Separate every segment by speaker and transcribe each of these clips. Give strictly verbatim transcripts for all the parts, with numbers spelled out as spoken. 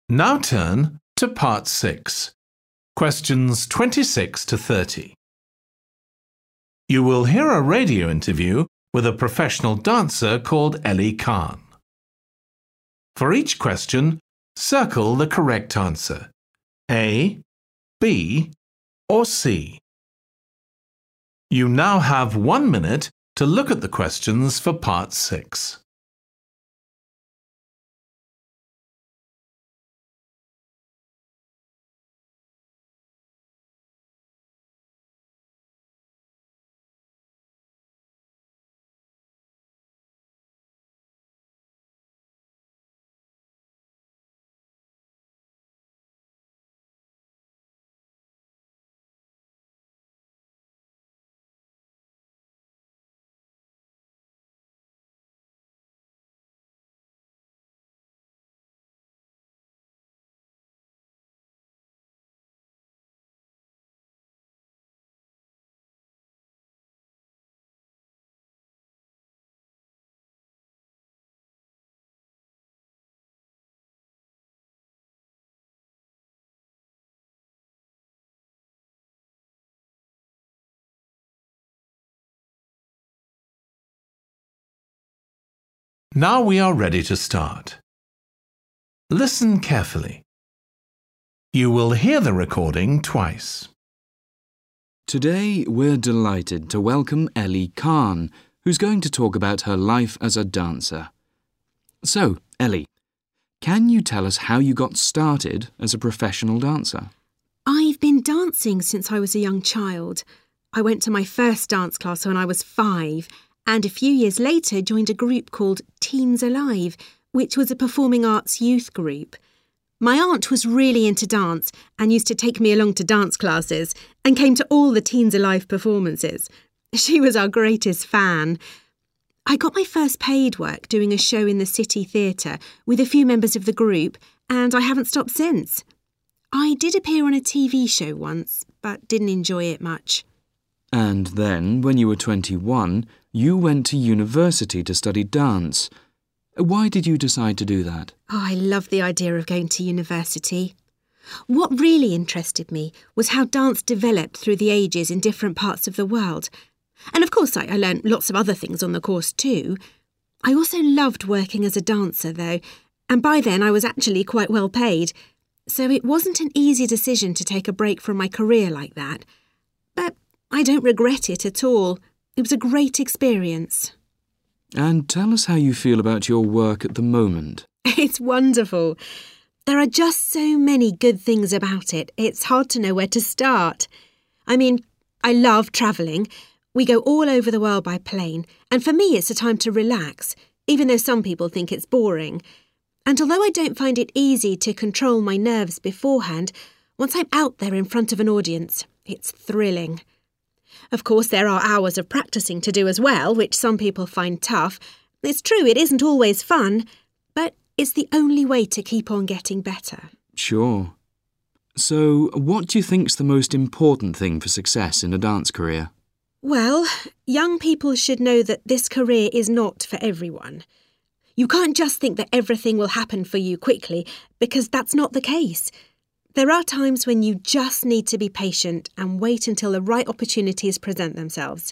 Speaker 1: Now turn to Part six, questions twenty-six to thirty. You will hear a radio interview with a professional dancer called Ellie Khan. For each question, circle the correct answer, A, B, or C. You now have one minute to look at the questions for Part six. Now we are ready to start. Listen carefully. You will hear the recording twice.
Speaker 2: Today we're delighted to welcome Ellie Khan, who's going to talk about her life as a dancer. So, Ellie, can you tell us how you got started as a professional dancer?
Speaker 3: I've been dancing since I was a young child. I went to my first dance class when I was five, and a few years later joined a group called Teens Alive, which was a performing arts youth group. My aunt was really into dance and used to take me along to dance classes and came to all the Teens Alive performances. She was our greatest fan. I got my first paid work doing a show in the City Theatre with a few members of the group, and I haven't stopped since. I did appear on a T V show once, but didn't enjoy it much.
Speaker 2: And then, when you were twenty-one, you went to university to study dance. Why did you decide to do that?
Speaker 3: Oh, I love the idea of going to university. What really interested me was how dance developed through the ages in different parts of the world. And of course, I, I learned lots of other things on the course too. I also loved working as a dancer, though, and by then I was actually quite well paid. So it wasn't an easy decision to take a break from my career like that. But I don't regret it at all. It was a great experience.
Speaker 2: And tell us how you feel about your work at the moment.
Speaker 3: It's wonderful. There are just so many good things about it. It's hard to know where to start. I mean, I love travelling. We go all over the world by plane, and for me it's a time to relax, even though some people think it's boring. And although I don't find it easy to control my nerves beforehand, once I'm out there in front of an audience, it's thrilling. Of course, there are hours of practising to do as well, which some people find tough. It's true, it isn't always fun, but it's the only way to keep on getting better.
Speaker 2: Sure. So, what do you think's the most important thing for success in a dance career?
Speaker 3: Well, young people should know that this career is not for everyone. You can't just think that everything will happen for you quickly, because that's not the case. There are times when you just need to be patient and wait until the right opportunities present themselves.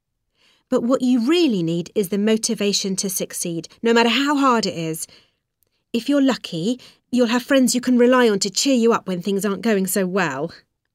Speaker 3: But what you really need is the motivation to succeed, no matter how hard it is. If you're lucky, you'll have friends you can rely on to cheer you up when things aren't going so well.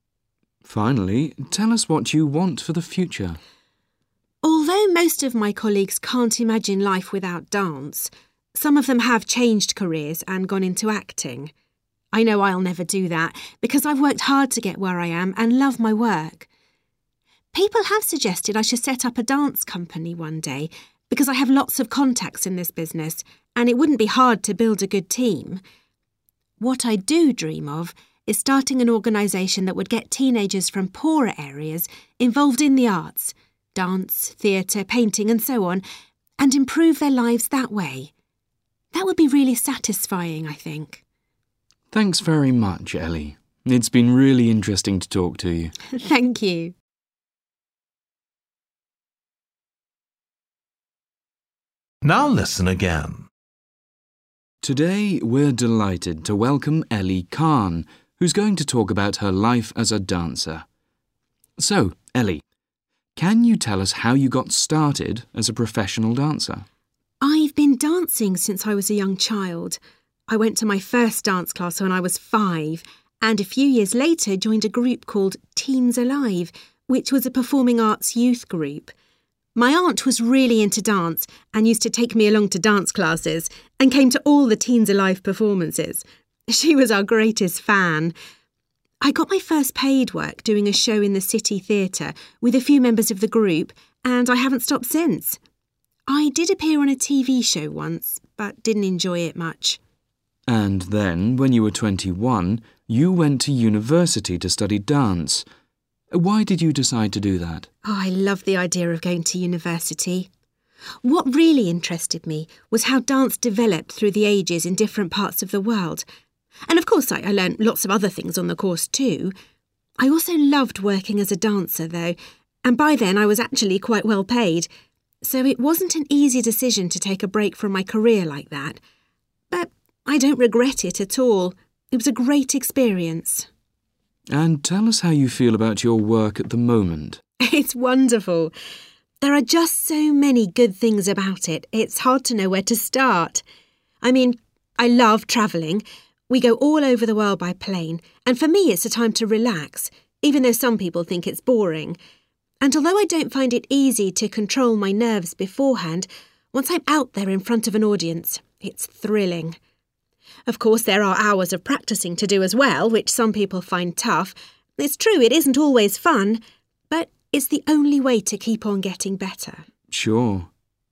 Speaker 2: Finally, tell us what you want for the future.
Speaker 3: Although most of my colleagues can't imagine life without dance, some of them have changed careers and gone into acting. I know I'll never do that because I've worked hard to get where I am and love my work. People have suggested I should set up a dance company one day because I have lots of contacts in this business and it wouldn't be hard to build a good team. What I do dream of is starting an organisation that would get teenagers from poorer areas involved in the arts, dance, theatre, painting and so on, and improve their lives that way. That would be really satisfying, I think.
Speaker 2: Thanks very much, Ellie. It's been really interesting to talk to you.
Speaker 3: Thank you.
Speaker 1: Now listen again.
Speaker 2: Today, we're delighted to welcome Ellie Khan, who's going to talk about her life as a dancer. So, Ellie, can you tell us how you got started as a professional dancer?
Speaker 3: I've been dancing since I was a young child. I went to my first dance class when I was five, and a few years later joined a group called Teens Alive, which was a performing arts youth group. My aunt was really into dance and used to take me along to dance classes and came to all the Teens Alive performances. She was our greatest fan. I got my first paid work doing a show in the City Theatre with a few members of the group, and I haven't stopped since. I did appear on a T V show once, but didn't enjoy it much.
Speaker 2: And then, when you were twenty-one, you went to university to study dance. Why did you decide to do that?
Speaker 3: Oh, I loved the idea of going to university. What really interested me was how dance developed through the ages in different parts of the world. And of course, I, I learned lots of other things on the course too. I also loved working as a dancer, though, and by then I was actually quite well paid. So it wasn't an easy decision to take a break from my career like that. But I don't regret it at all. It was a great experience.
Speaker 2: And tell us how you feel about your work at the moment.
Speaker 3: It's wonderful. There are just so many good things about it, it's hard to know where to start. I mean, I love travelling. We go all over the world by plane, and for me it's a time to relax, even though some people think it's boring. And although I don't find it easy to control my nerves beforehand, once I'm out there in front of an audience, it's thrilling. Of course, there are hours of practising to do as well, which some people find tough. It's true, it isn't always fun, but it's the only way to keep on getting better.
Speaker 2: Sure.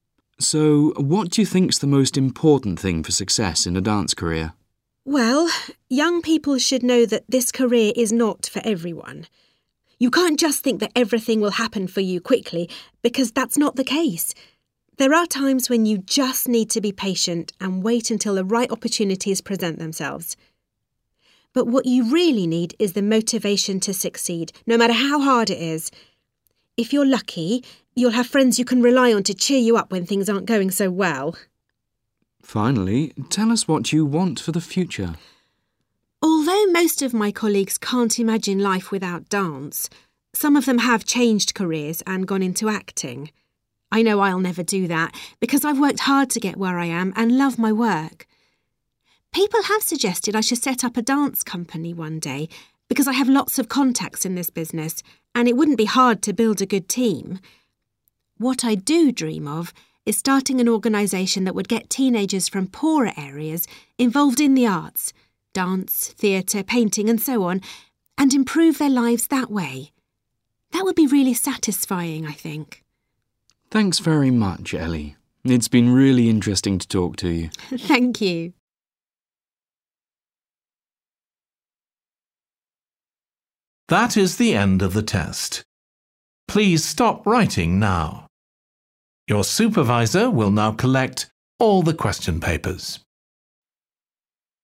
Speaker 2: So, what do you think's the most important thing for success in a dance career?
Speaker 3: Well, young people should know that this career is not for everyone. You can't just think that everything will happen for you quickly, because that's not the case. There are times when you just need to be patient and wait until the right opportunities present themselves. But what you really need is the motivation to succeed, no matter how hard it is. If you're lucky, you'll have friends you can rely on to cheer you up when things aren't going so well.
Speaker 2: Finally, tell us what you want for the future.
Speaker 3: Although most of my colleagues can't imagine life without dance, some of them have changed careers and gone into acting. I know I'll never do that because I've worked hard to get where I am and love my work. People have suggested I should set up a dance company one day because I have lots of contacts in this business and it wouldn't be hard to build a good team. What I do dream of is starting an organisation that would get teenagers from poorer areas involved in the arts, dance, theatre, painting and so on, and improve their lives that way. That would be really satisfying, I think.
Speaker 2: Thanks very much, Ellie. It's been really interesting to talk to you.
Speaker 3: Thank you.
Speaker 1: That is the end of the test. Please stop writing now. Your supervisor will now collect all the question papers.